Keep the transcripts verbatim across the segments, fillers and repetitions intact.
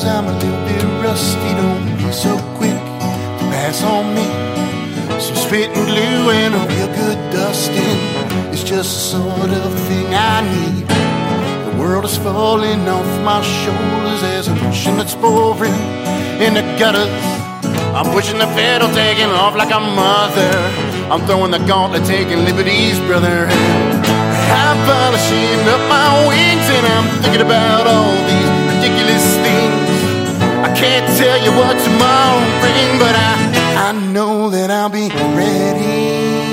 I'm a little bit rusty. Don't be so quick to pass on me. Some spit and glue and a real good dusting is just the sort of thing I need. The world is falling off my shoulders as I'm pushing it's pouring in the gutters. I'm pushing the pedal, taking off like a mother. I'm throwing the gauntlet, taking liberties, brother. I'm polishing up my wings and I'm thinking about all these ridiculous things. I can't tell you what tomorrow will bring, but I, I know that I'll be ready.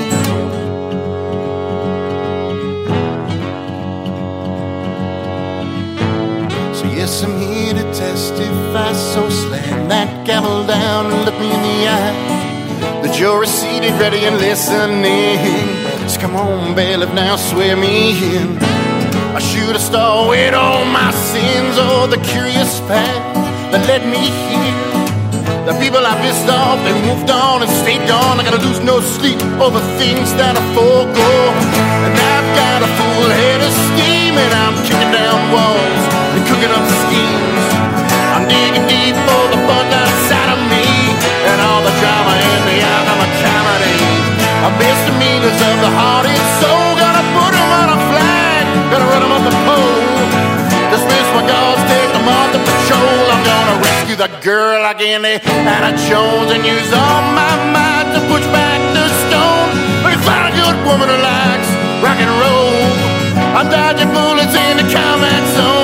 So yes, I'm here to testify, so slam that gavel down and look me in the eye. The jury's seated, ready and listening. So come on, bailiff, now swear me in. I should have started with all my sins, or the curious path that led me here. The people I pissed off, they moved on and stayed gone. I gotta lose no sleep over things that I forego. And I've got a full head of steam, and I'm kicking down walls and cooking up schemes. I'm digging deep for the fun outside of me, and all the drama in the outcome of comedy. A misdemeanors of the heart and soul. Gotta put them on a flag, gotta run them up the pole. Dismiss my guards, take them off the patrol. I'm gonna rescue the girl like Indiana Jones and use all my might to push back the stone. Let me find a good woman who likes rock and roll. I'm dodging bullets in the combat zone.